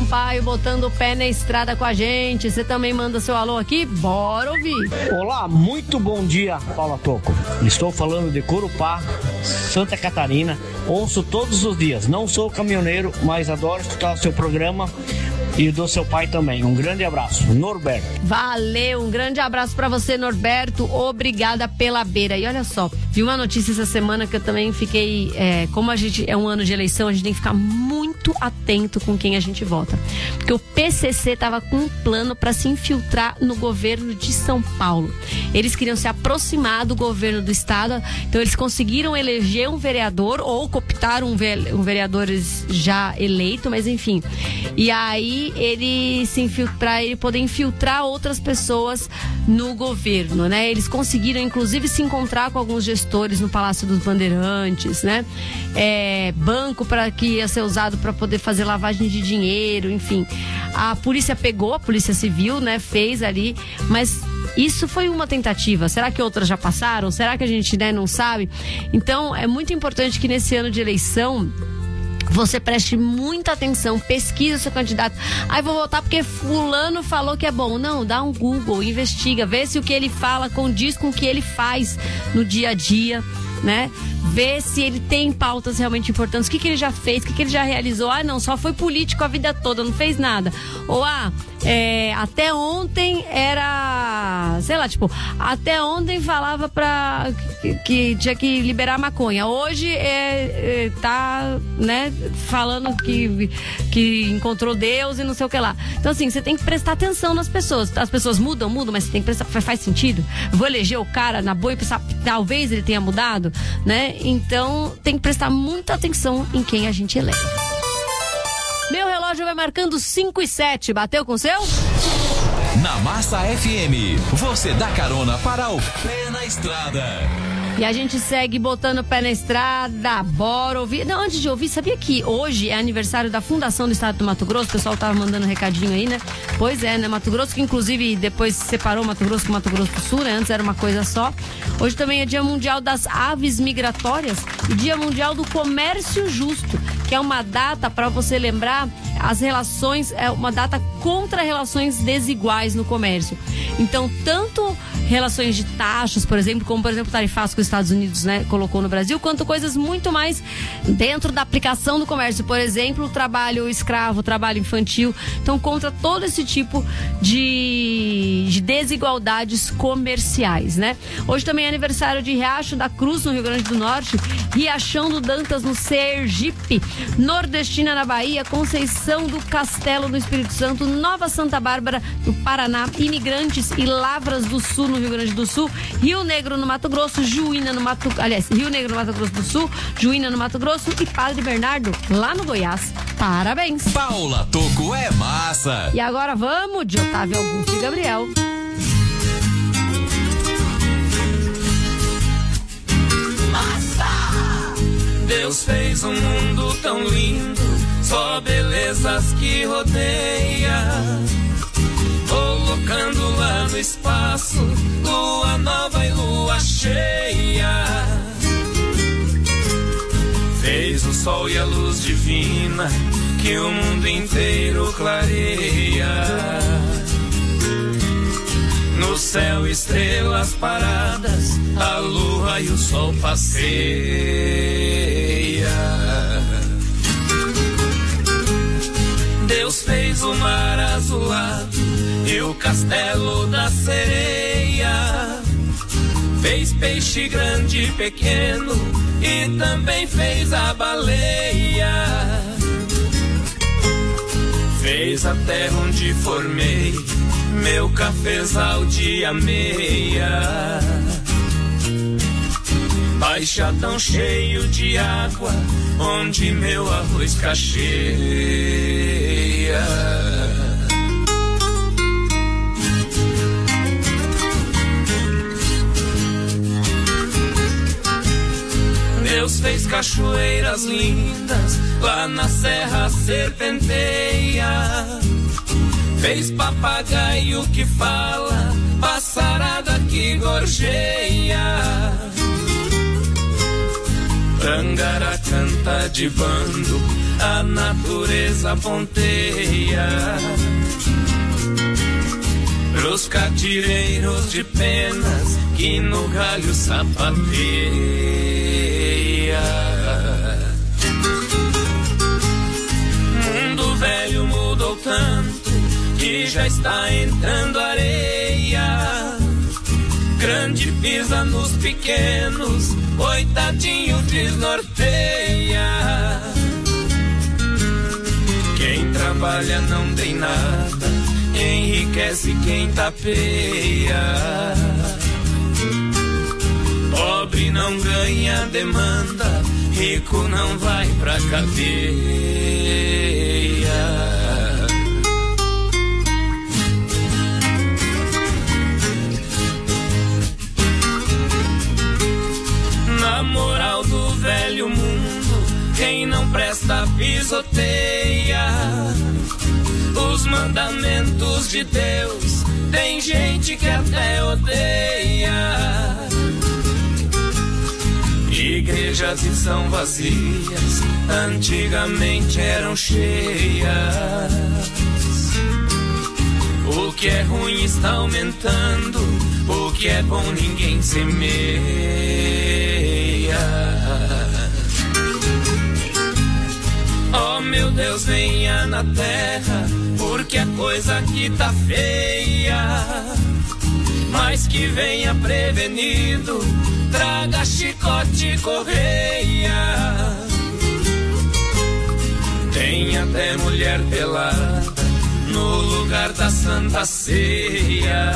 Sampaio botando o pé na estrada com a gente. Você também manda seu alô aqui? Bora ouvir. Olá, muito bom dia, Paula Toco. Estou falando de Corupá, Santa Catarina. Ouço todos os dias. Não sou caminhoneiro, mas adoro escutar o seu programa e do seu pai também. Um grande abraço, Norberto. Valeu, um grande abraço pra você, Norberto. Obrigada pela beira. E olha só, vi uma notícia essa semana que eu também fiquei, como a gente é um ano de eleição, a gente tem que ficar muito atento com quem a gente vota. Porque o PCC tava com um plano para se infiltrar no governo de São Paulo. Eles queriam se aproximar do governo do estado, então eles conseguiram eleger um vereador ou cooptaram um vereador já eleito, mas enfim. E aí ele para ele poder infiltrar outras pessoas no governo, né? Eles conseguiram inclusive se encontrar com alguns gestores no Palácio dos Bandeirantes, né? Banco que ia ser usado para poder fazer lavagem de dinheiro, enfim. A polícia pegou, a Polícia Civil, né? Fez ali, mas isso foi uma tentativa. Será que outras já passaram? Será que a gente, né, não sabe? Então é muito importante que nesse ano de eleição você preste muita atenção, pesquisa o seu candidato. Vou votar porque fulano falou que é bom. Não, dá um Google, investiga, vê se o que ele fala condiz com o que ele faz no dia a dia, né? Vê se ele tem pautas realmente importantes, o que ele já fez, o que ele já realizou. Não, só foi político a vida toda, não fez nada. Ou, até ontem era, sei lá, tipo, até ontem falava que tinha que liberar maconha. Hoje tá, né, falando que encontrou Deus e não sei o que lá. Então, assim, você tem que prestar atenção nas pessoas. As pessoas mudam, mas você tem que prestar, faz sentido? Eu vou eleger o cara na boa e pensar, talvez ele tenha mudado, né? Então, tem que prestar muita atenção em quem a gente elege. Meu relógio vai marcando 5:07. Bateu com o seu? Na Massa FM, você dá carona para o Pé na Estrada. E a gente segue botando o pé na estrada, bora ouvir. Não, antes de ouvir, sabia que hoje é aniversário da Fundação do Estado do Mato Grosso? O pessoal tava mandando um recadinho aí, né? Pois é, né? Mato Grosso, que inclusive depois separou Mato Grosso com Mato Grosso do Sul, né? Antes era uma coisa só. Hoje também é Dia Mundial das Aves Migratórias e Dia Mundial do Comércio Justo, que é uma data para você lembrar as relações, é uma data contra relações desiguais no comércio. Então, tanto relações de taxas, por exemplo, como por exemplo tarifaço que os Estados Unidos, né, colocou no Brasil, quanto coisas muito mais dentro da aplicação do comércio, por exemplo, o trabalho escravo, o trabalho infantil. Então, contra todo esse tipo de desigualdades comerciais, né? Hoje também é aniversário de Riacho da Cruz, no Rio Grande do Norte, Riachão do Dantas, no Sergipe, Nordestina, na Bahia, Conceição do Castelo, no Espírito Santo, Nova Santa Bárbara, no Paraná, Imigrantes e Lavras do Sul, no Rio Grande do Sul, Rio Negro, no Mato Grosso, Rio Negro no Mato Grosso do Sul, Juína, no Mato Grosso e Padre Bernardo, lá no Goiás. Parabéns! Paula Toco é massa! E agora vamos de Otávio Augusto e Gabriel. Deus fez um mundo tão lindo, só belezas que rodeia, colocando lá no espaço lua nova e lua cheia. Fez o sol e a luz divina que o mundo inteiro clareia. No céu estrelas paradas, a lua e o sol passeia. Deus fez o mar azulado e o castelo da sereia. Fez peixe grande e pequeno e também fez a baleia. Fez a terra onde formei meu cafezal de ameia. Baixadão cheio de água, onde meu arroz cacheia. Deus fez cachoeiras lindas, lá na serra serpenteia. Fez papagaio que fala, passarada que gorjeia. Angará canta guerra de bando a natureza ponteia. Pros catireiros de penas que no galho sapateia. Mundo velho mudou tanto que já está entrando areia. Grande pisa nos pequenos, coitadinho desnorteia. Quem trabalha não tem nada, enriquece quem tapeia. Pobre não ganha demanda, rico não vai pra cadeia. Na moral do velho mundo, quem não presta pisoteia. Os mandamentos de Deus, tem gente que até odeia. Igrejas estão vazias, antigamente eram cheias. O que é ruim está aumentando, o que é bom ninguém semeia. Oh meu Deus, venha na terra, porque a coisa aqui tá feia. Mas que venha prevenido, traga chicote e correia. Tem até mulher pelada no lugar da Santa Ceia.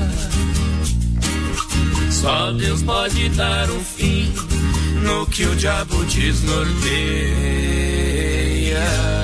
Só Deus pode dar um fim no que o diabo desnorteia.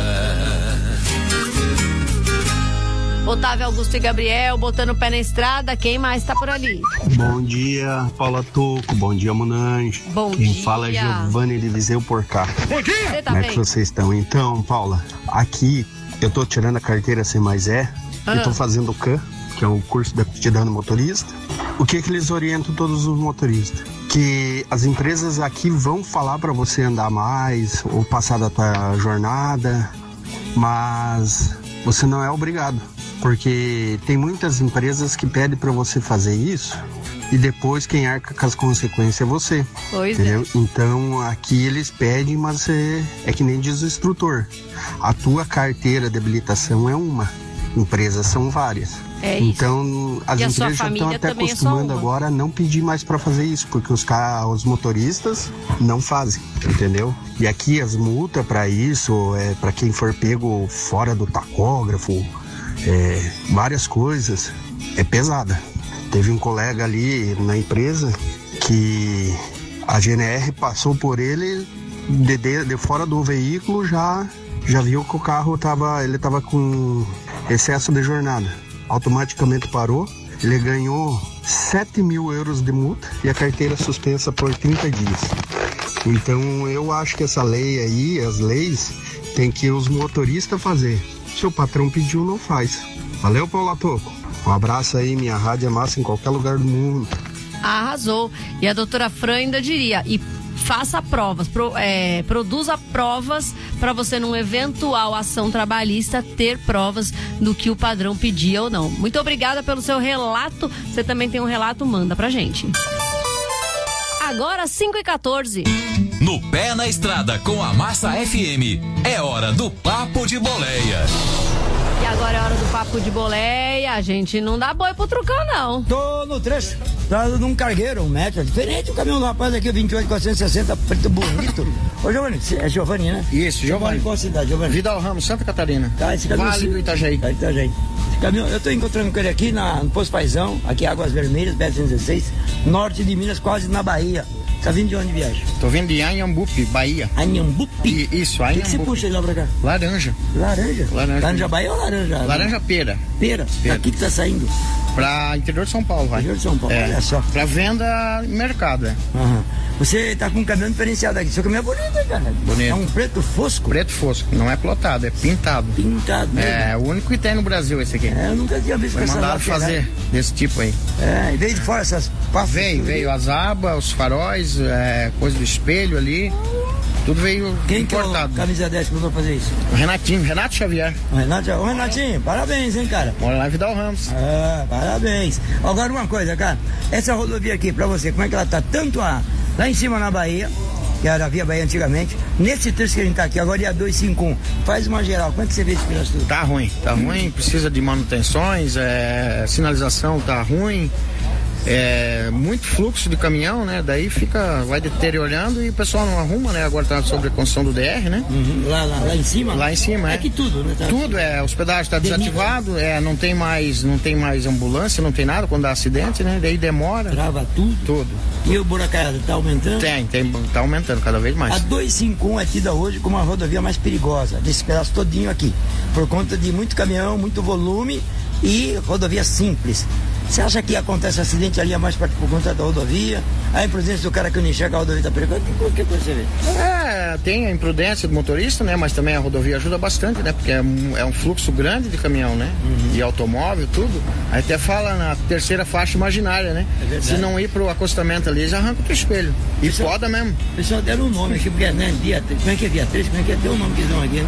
Otávio, Augusto e Gabriel botando o pé na estrada. Quem mais tá por ali? Bom dia, Paula Toco. Bom dia, Monange. Bom Quem dia. fala é Giovanni de Viseu Porcá. Bom dia. Você tá Como é bem? que vocês estão? Então, Paula, aqui eu tô tirando a carteira C+E e tô fazendo o CAN, que é o curso de aptidão do motorista. O que eles orientam todos os motoristas? Que as empresas aqui vão falar para você andar mais ou passar da tua jornada, mas você não é obrigado. Porque tem muitas empresas que pedem para você fazer isso e depois quem arca com as consequências é você. Pois entendeu? é. Então aqui eles pedem, mas é que nem diz o instrutor. A tua carteira de habilitação é uma, empresas são várias. É isso. Então as E a sua empresas já estão família até também é só acostumando uma. agora a não pedir mais para fazer isso, porque os motoristas não fazem, entendeu? E aqui as multas para isso, para quem for pego fora do tacógrafo, várias coisas, é pesada. Teve um colega ali na empresa que a GNR passou por ele de fora do veículo, já viu que o carro estava com excesso de jornada. Automaticamente parou, ele ganhou 7.000 euros de multa e a carteira suspensa por 30 dias. Então eu acho que essa lei aí, as leis, tem que os motoristas fazer. Se o patrão pediu, não faz. Valeu, Paula Toco. Um abraço aí, minha rádio é massa em qualquer lugar do mundo. Arrasou. E a doutora Fran ainda diria, e faça provas, produza provas para você, numa eventual ação trabalhista, ter provas do que o padrão pedia ou não. Muito obrigada pelo seu relato. Você também tem um relato, manda pra gente. Agora 5h14. No Pé na Estrada com a Massa FM, é hora do Papo de Boleia. E agora é hora do Papo de Boleia. A gente não dá boi pro trucão, não. Tô no trecho, tá num cargueiro, um metro. É diferente o caminhão do rapaz aqui, o 28460, preto bonito. Ô, Giovanni, é Giovanni, né? Isso, Giovanni. Qual cidade, Giovanni? Vidal Ramos, Santa Catarina. Tá, esse caminhão. Vale do Itajaí. Tá, Itajaí. Esse caminhão, eu tô encontrando com ele aqui no Poço Paizão, aqui Águas Vermelhas, BR-116, norte de Minas, quase na Bahia. Tá vindo de onde viaja? Tô vindo de Anhambupe, Bahia. Anhambupe? Isso, O Anhambupe. que você puxa aí lá pra cá? Laranja. Laranja? Laranja. Laranja Bahia ou laranja? Laranja pera. Pera? Daqui que tá saindo? Pra interior de São Paulo, vai. Interior de São Paulo, olha só. Pra venda em mercado, Aham. Você tá com um caminhão diferenciado aqui. Seu caminhão é bonito, hein, cara? Bonito. É um preto fosco? Preto fosco, não é plotado, é pintado. Pintado mesmo. É, o único que tem no Brasil esse aqui. Eu nunca tinha visto Foi essa mandado lateral. fazer desse tipo aí. E veio de fora essas pastas? Veio as abas, os faróis, coisa do espelho ali. Tudo veio Quem importado. Que é o camisa 10 que mandou fazer isso? O Renatinho, Renato Xavier. Ô Renatinho, parabéns, hein, cara? Mora lá em Vidal Ramos. Parabéns. Agora uma coisa, cara, essa rodovia aqui pra você, como é que ela tá? Tanto lá em cima na Bahia, que era a Via Bahia antigamente, nesse trecho que a gente tá aqui, agora é a 251, faz uma geral, como é que você vê esse pedaço tudo? Tá ruim, precisa de manutenções, sinalização tá ruim, muito fluxo de caminhão, né? Daí vai deteriorando e o pessoal não arruma, né? Agora tá sobre a construção do DR, né? Lá em cima? Lá em cima, é. Que tudo, né? Tá tudo, os pedágios tá desativado, não tem mais ambulância, não tem nada quando dá acidente, né? Daí demora. Trava tudo? Tudo. E o buracada tá aumentando? Tá aumentando cada vez mais. A 251 é tida hoje como a rodovia mais perigosa, desse pedaço todinho aqui, por conta de muito caminhão, muito volume e rodovia simples. Você acha que acontece acidente ali a mais parte por conta da rodovia? A imprudência do cara que não enxerga a rodovia está perigosa? Que coisa você vê? Tem a imprudência do motorista, né? Mas também a rodovia ajuda bastante, né? Porque é um fluxo grande de caminhão, né? E automóvel, tudo. Aí até fala na terceira faixa imaginária, né? Se não ir pro acostamento ali, já arranca o teu espelho. E foda mesmo. O pessoal deram um nome aqui, porque né? Como é que é Via 3? Como é que é? Tem um nome que eles dão aqui,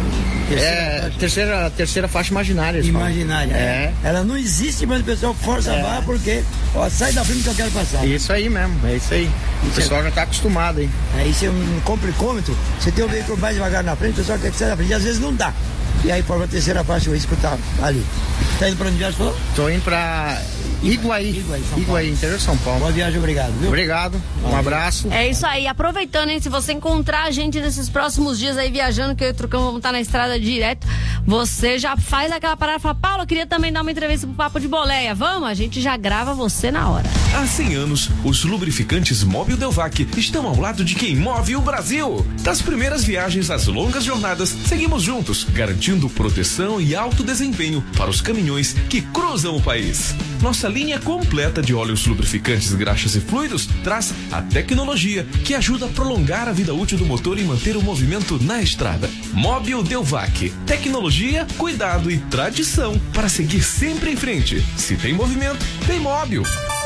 né? Terceira faixa imaginária. Imaginária. Ela não existe, mas o pessoal força a barra porque sai da frente que eu quero passar. Isso aí mesmo, é isso aí. O pessoal já tá acostumado, hein? Isso é um complicômetro. Você tem um veículo mais devagar na frente, o pessoal quer que saia da frente, e às vezes não dá. E aí forma a terceira faixa, o risco tá ali. Tá indo pra onde viagem, falou? Tô indo pra Iguaí, interior de São Paulo. Boa viagem, obrigado, viu? Obrigado, um abraço. É isso aí, aproveitando, hein, se você encontrar a gente nesses próximos dias aí viajando, que eu e o Trucão vamos estar na estrada direto, você já faz aquela parada e fala, Paulo, eu queria também dar uma entrevista pro Papo de Boleia, vamos? A gente já grava você na hora. Há 100 anos, os lubrificantes Mobil Delvac estão ao lado de quem move o Brasil. Das primeiras viagens às longas jornadas, seguimos juntos, garantindo proteção e alto desempenho para os caminhões que cruzam o país. Nossa linha completa de óleos lubrificantes, graxas e fluidos traz a tecnologia que ajuda a prolongar a vida útil do motor e manter o movimento na estrada. Mobil Delvac. Tecnologia, cuidado e tradição para seguir sempre em frente. Se tem movimento, tem Mobil.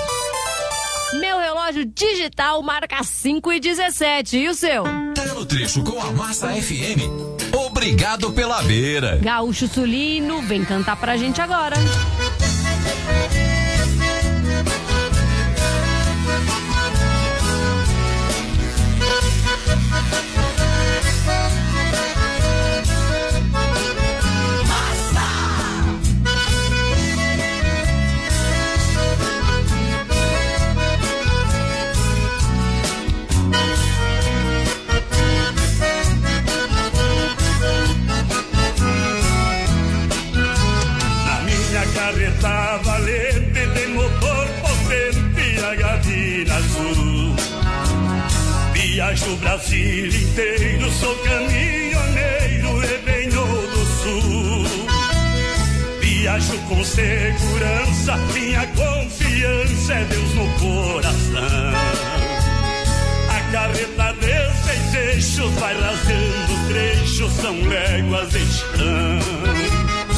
Meu relógio digital marca 5:17. E o seu? Tá no trecho com a Massa FM. Obrigado pela beira. Gaúcho Sulino, vem cantar pra gente agora. Carreta valente de motor potente e a gavina azul. Viajo o Brasil inteiro, sou caminhoneiro e venho do sul. Viajo com segurança, minha confiança é Deus no coração. A carreta de 6 eixos vai rasgando trechos, são léguas em chão.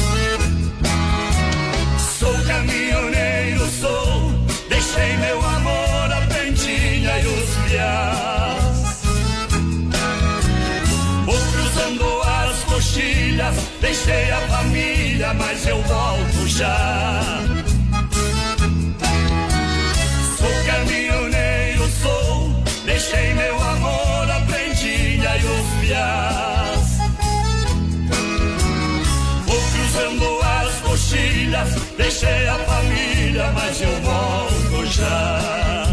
Sou caminhoneiro, deixei meu amor, a pentinha e os piás. Vou cruzando as coxilhas, deixei a família, mas eu volto já. Sou caminhoneiro, deixei meu amor, a pentinha e os piás. Vou cruzando as coxilhas, deixei a família, mas eu volto já.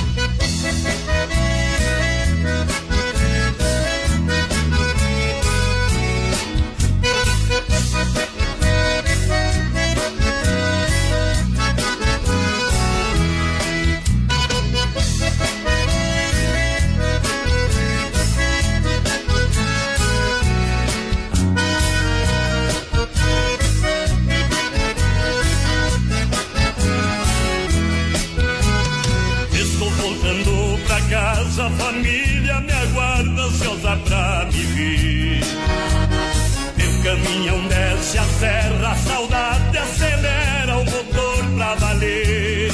A família me aguarda ansiosa pra me vir. Meu caminhão desce a serra, a saudade acelera o motor pra valer.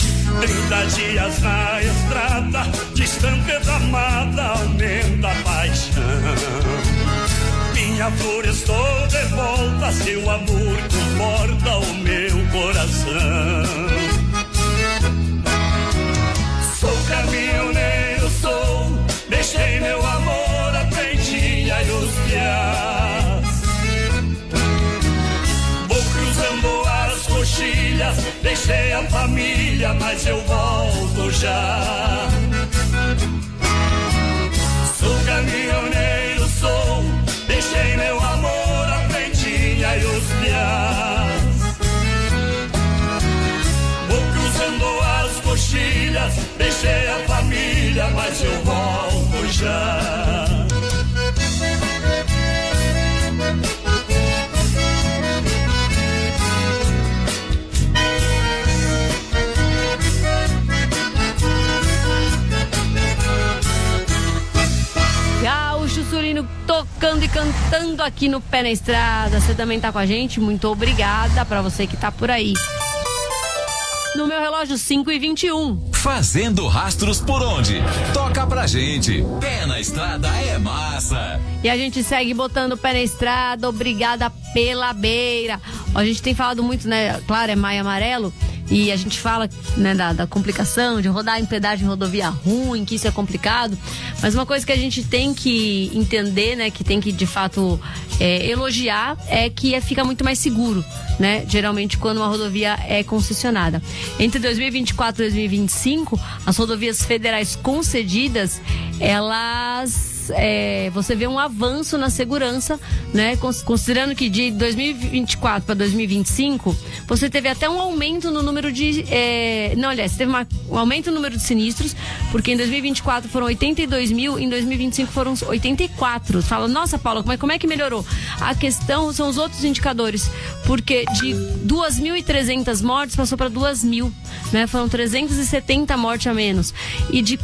30 dias na estrada, distante da amada, aumenta a paixão. paixão. Minha flor, estou de volta, seu amor conforta o meu coração. Sou caminhoneiro, deixei meu amor, a prentinha e os piás. Vou cruzando as coxilhas, deixei a família, mas eu volto já. Sou caminhoneiro, deixei meu amor, a prentinha e os piás. Vou cruzando as coxilhas, deixei a família, mas eu volto já. Gaúcho Sulino tocando e cantando aqui no Pé na Estrada. Você também tá com a gente? Muito obrigada pra você que tá por aí. No meu relógio, 5h21. Fazendo rastros por onde? Toca pra gente. Pé na Estrada é massa. E a gente segue botando o pé na estrada. Obrigada pela beira. Ó, a gente tem falado muito, né? Claro, é maio amarelo. E a gente fala, né, da complicação de rodar em pedágio em rodovia ruim, que isso é complicado. Mas uma coisa que a gente tem que entender, né, que tem que de fato elogiar, é que fica muito mais seguro, né? Geralmente quando uma rodovia é concessionada. Entre 2024 e 2025, as rodovias federais concedidas, elas... você vê um avanço na segurança, né? Considerando que de 2024 para 2025, você teve até um aumento no número de... teve um aumento no número de sinistros, porque em 2024 foram 82 mil, em 2025 foram 84. Fala, nossa, Paula, como é que melhorou? A questão são os outros indicadores, porque de 2.300 mortes passou para 2.000, né? Foram 370 mortes a menos. E de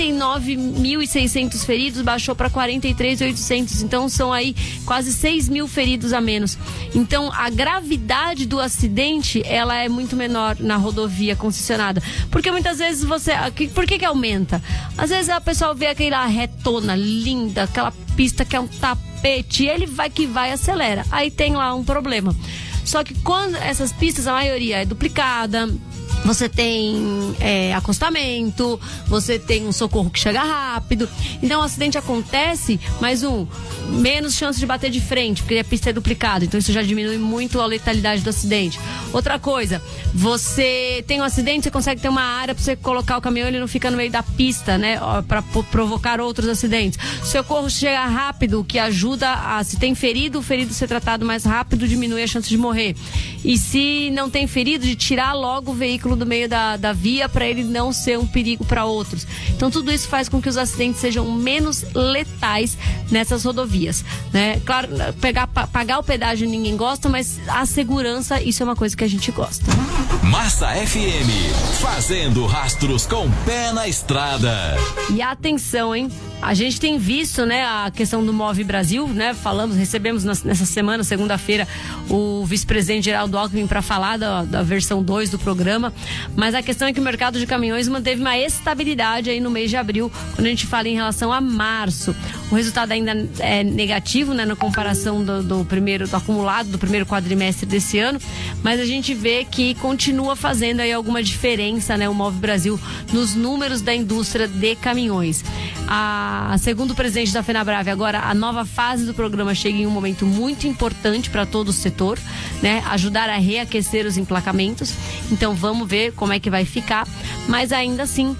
49.600 feridos, baixou para 43.800, então são aí quase 6.000 feridos a menos. Então a gravidade do acidente, ela é muito menor na rodovia concessionada, porque muitas vezes por que aumenta? Às vezes a pessoa vê aquela retona linda, aquela pista que é um tapete, e ele vai e acelera, aí tem lá um problema. Só que quando essas pistas, a maioria é duplicada, você tem acostamento, você tem um socorro que chega rápido. Então o acidente acontece, mas menos chance de bater de frente, porque a pista é duplicada. Então isso já diminui muito a letalidade do acidente. Outra coisa, você tem um acidente, você consegue ter uma área para você colocar o caminhão, ele não fica no meio da pista, né? Para provocar outros acidentes. O socorro chega rápido, que ajuda se tem ferido, o ferido ser tratado mais rápido, diminui a chance de morrer. E se não tem ferido, de tirar logo o veículo do meio da via para ele não ser um perigo para outros. Então tudo isso faz com que os acidentes sejam menos letais nessas rodovias, né? Claro, pagar o pedágio ninguém gosta, mas a segurança, isso é uma coisa que a gente gosta. Massa FM, fazendo rastros com pé na estrada. E atenção, hein? A gente tem visto, né, a questão do Move Brasil, né? Recebemos nessa semana, segunda-feira, o vice-presidente Geraldo Alckmin para falar da versão 2 do programa. Mas a questão é que o mercado de caminhões manteve uma estabilidade aí no mês de abril, quando a gente fala em relação a março. O resultado ainda é negativo, né, na comparação do acumulado do primeiro quadrimestre desse ano, mas a gente vê que continua fazendo aí alguma diferença, né, o Move Brasil nos números da indústria de caminhões. Segundo o presidente da FenaBrave, agora a nova fase do programa chega em um momento muito importante para todo o setor, né? Ajudar a reaquecer os emplacamentos. Então vamos ver como é que vai ficar. Mas ainda assim,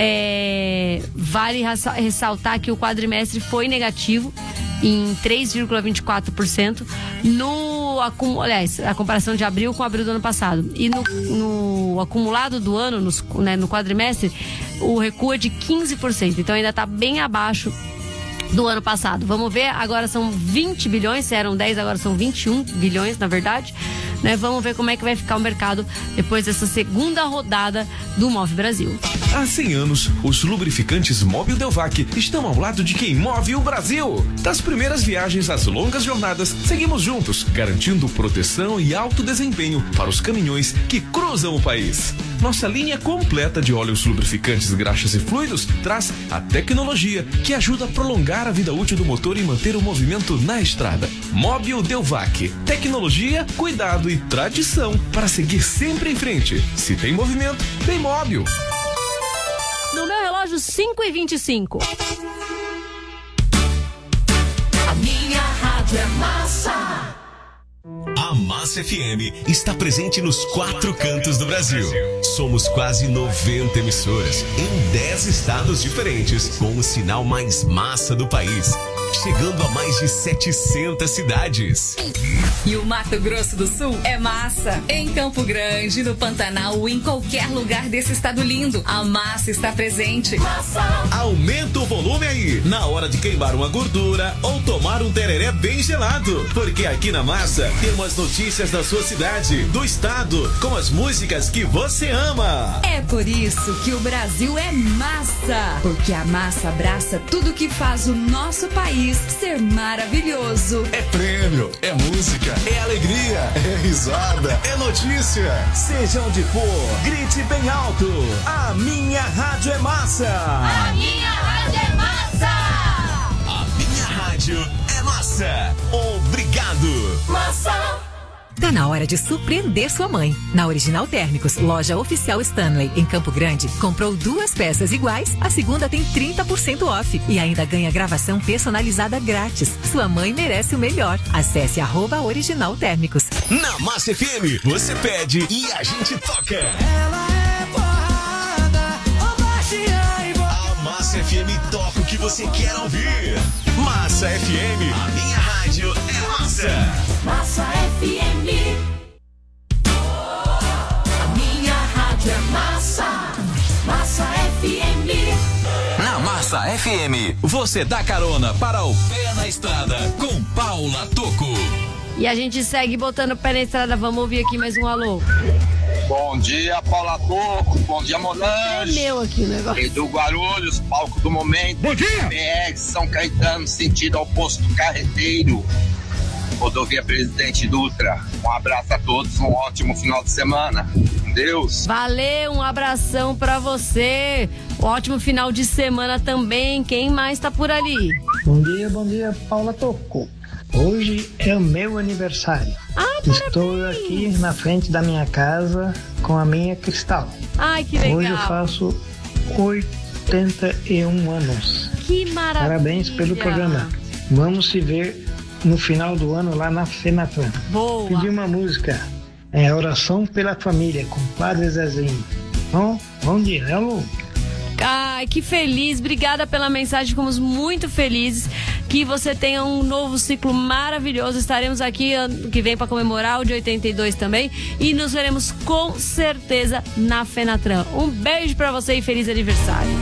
vale ressaltar que o quadrimestre foi negativo em 3,24% a comparação de abril com abril do ano passado. E no acumulado do ano, no quadrimestre, o recuo é de 15%. Então ainda está bem abaixo do ano passado. Vamos ver, agora são 20 bilhões, se eram 10, agora são 21 bilhões, na verdade. Né? Vamos ver como é que vai ficar o mercado depois dessa segunda rodada do Move Brasil. Há 100 anos, os lubrificantes Mobil Delvac estão ao lado de quem move o Brasil. Das primeiras viagens às longas jornadas, seguimos juntos, garantindo proteção e alto desempenho para os caminhões que cruzam o país. Nossa linha completa de óleos lubrificantes, graxas e fluidos traz a tecnologia que ajuda a prolongar a vida útil do motor e manter o movimento na estrada. Mobil Delvac. Tecnologia, cuidado e tradição para seguir sempre em frente. Se tem movimento, tem Mobil. No meu relógio, 5h25. A minha rádio é massa. A Massa FM está presente nos 4 cantos do Brasil. Somos quase 90 emissoras em 10 estados diferentes, com o sinal mais massa do país, chegando a mais de 700 cidades. E o Mato Grosso do Sul é massa. Em Campo Grande, no Pantanal ou em qualquer lugar desse estado lindo, a massa está presente. Massa. Aumenta o volume aí, na hora de queimar uma gordura ou tomar um tereré bem gelado. Porque aqui na Massa temos notícias da sua cidade, do estado, com as músicas que você ama. É por isso que o Brasil é massa. Porque a massa abraça tudo que faz o nosso país ser maravilhoso. É prêmio, é música, é alegria, é risada, é notícia. Seja onde for, grite bem alto. A minha rádio é massa. A minha rádio é massa. A minha rádio é massa. Obrigado. Massa. Tá na hora de surpreender sua mãe. Na Original Térmicos, loja oficial Stanley, em Campo Grande, comprou 2 peças iguais, a segunda tem 30% off e ainda ganha gravação personalizada grátis. Sua mãe merece o melhor. Acesse @Original Térmicos. Na Massa FM, você pede e a gente toca. Ela é porrada, a Massa FM toca o que você quer ouvir. Massa FM, a minha rádio é massa. Massa FM. A minha rádio é massa. Massa FM. Na Massa FM, você dá carona para o Pé na Estrada com Paula Tocco. E a gente segue botando o pé na estrada. Vamos ouvir aqui mais um alô. Bom dia, Paula Tocco. Bom dia, Monange. É meu aqui o negócio. Edu Guarulhos, palco do momento. Bom dia. BR São Caetano, sentido ao posto carreteiro. Rodovia Presidente Dutra. Um abraço a todos, um ótimo final de semana. Deus. Valeu, um abração pra você. Ótimo final de semana também. Quem mais tá por ali? Bom dia, Paula Tocco. Hoje é o meu aniversário. Estou aqui na frente da minha casa com a minha Cristal. Ai, que legal. Hoje eu faço 81 anos. Que maravilha. Parabéns pelo programa. Vamos se ver no final do ano lá na Fenatran. Boa. Pedi uma música. É Oração pela Família, com Padre Zezinho. Bom dia, né, Lu? Ai, que feliz. Obrigada pela mensagem. Ficamos muito felizes. Que você tenha um novo ciclo maravilhoso. Estaremos aqui ano que vem para comemorar o de 82 também. E nos veremos com certeza na Fenatran. Um beijo para você e feliz aniversário.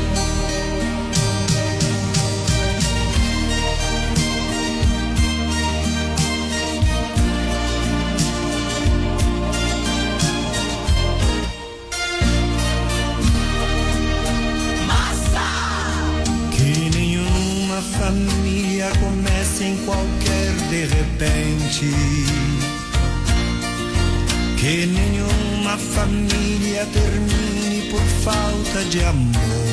Família começa em qualquer de repente. Que nenhuma família termine por falta de amor.